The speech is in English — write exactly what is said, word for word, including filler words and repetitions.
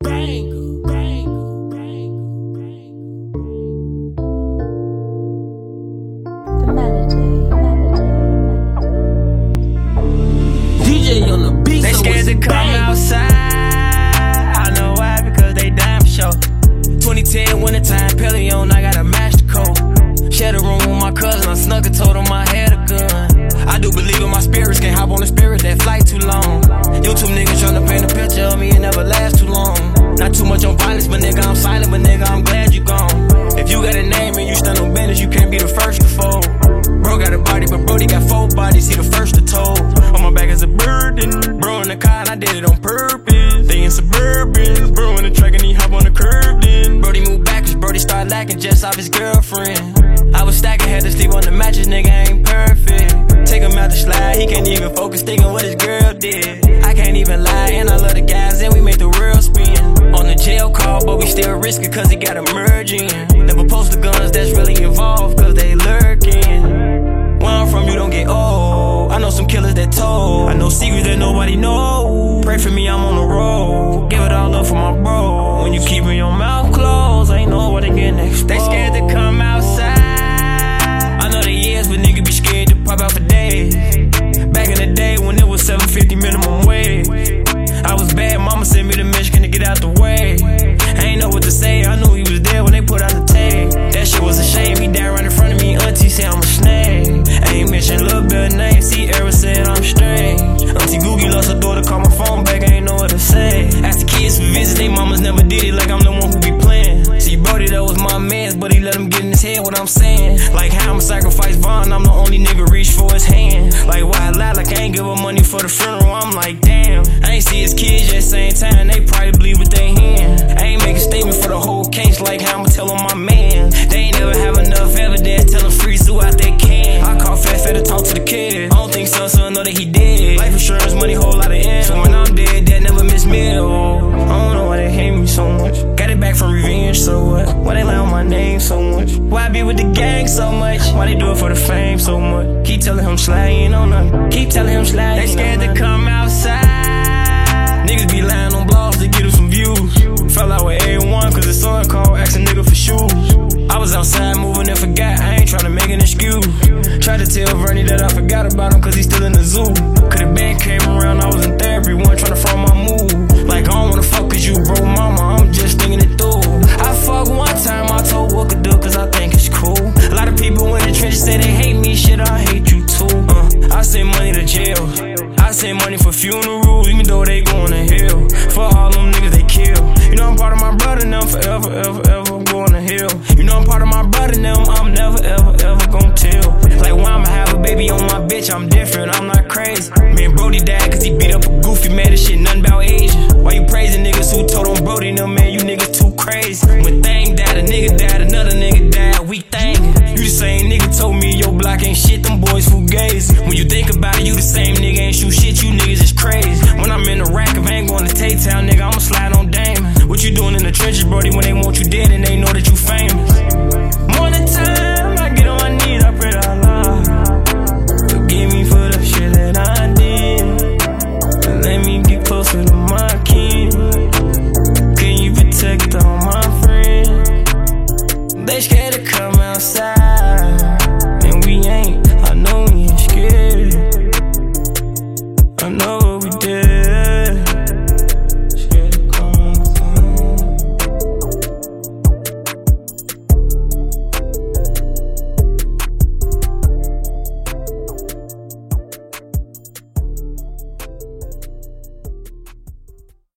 The melody, melody. D J on the beat. They so scared to come bang. outside. I know why, because they dying for sure. twenty ten wintertime, Pelion, I got a master code. Shared a room with my cousin, I snuck and told him I had a gun. I do believe in my spirits, can't hop on the spirit, that flight too long. YouTube niggas tryna paint a picture of me, it never lasts too long. Not too much on violence, but nigga, I'm silent, but nigga, I'm glad you gone. If you got a name and you stand on business, you can't be the first to fold. Bro got a body, but Brody got four bodies, he the first to told. On my back is a burden, bro in the car, and I did it on purpose. They in Suburban, bro in the track and he hop on the curb then. Brody moved back cause Brody started lacking just off his girlfriend. I was stacking, had to sleep on the mattress, nigga ain't perfect. Take him out the slide, he can't even focus thinking what his girl did. I can't even lie, and I love the guys, and we make the world spin. On the jail call, but we still risk it cause he got a merge in. Never post the guns that's really involved cause they lurking. Where I'm from, you don't get old. I know some killers that told. I know secrets that nobody knows. Pray for me, I'm on the road. Give it all up for my bro. When you keepin' your mouth closed, ain't know what they getting exposed. They scared to come outside. I know they is, but niggas be scared to pop out for days. Back in the day when it was seven fifty minimum wage, I was bad, mama sent me to Michigan to get out the way. I ain't know what to say, I knew he was there when they put out the tag. That shit was a shame, he died right in front of me, auntie said I'm a snake. I ain't mention a little bit of name, see Era said I'm strange. Auntie Googie lost her daughter, call my phone back, I ain't know what to say. Asked the kids for visits, they mamas never did it like I'm the one who be playing. See Brody, that was my mans, but he let him get in his head what I'm saying. Like how I'ma sacrifice Vaughn, I'm the only nigga reach for his hand. Like why I lie, like I ain't give her money for the funeral, I'm like damn. I ain't see his kids yet, same time, they probably believe what they hear. I ain't make a statement for the whole case, like how I'ma tell on my man. They ain't never have enough evidence, tell them free zoo out they can. I call Fat Fat to talk to the kid, I don't think so, so I know that he dead. Life insurance money, whole lot of end. So when I'm dead, that never miss meal. I don't know why they hate me so much. Got it back from revenge, so what? Why they lie on my name so much? Why I be with the gang so much? Why they do it for the fame so much? Keep telling him slide, you ain't on nothing. Keep telling him slide, they scared to come outside. Niggas be lying on blogs to get them some views. Fell out with A one cause his son called, asked a nigga for shoes. I was outside moving and forgot, I ain't tryna make an excuse. Tried to tell Vernie that I forgot about him cause he's still in the zoo. Could've been came around, I was in therapy, one tryna front my move. Like I don't wanna fuck cause you bro mama, I'm just thinking it through. I fuck one time, I told what could do cause I think it's cool. A lot of people in the trenches say they hate me, shit I hate you too. uh, I send money to jail, I send money for funerals, even though they going to hell. For all them niggas they kill. You know I'm part of my brother now, forever, ever, ever, I'm going to hell. You know I'm part of my brother now, I'm never, ever, ever gon' tell. Like why I'ma have a baby on my bitch, I'm different, I'm not crazy. Me and Brody died cause he beat up a goofy, mad as shit, nothing about Asian. Why you praising niggas who told on Brody, no man, you niggas too crazy. When thing died, a nigga died, another nigga died, we thankin'. You the same nigga told me your block ain't shit, them boys fugazi. When you think about it, you the same nigga, ain't shoot shit, you niggas is crazy. When I'm in the rack, if I ain't going to Tay-Town, nigga, I'ma slide on Damon. What you doing in the trenches, Brody, when they want you dead and they know that you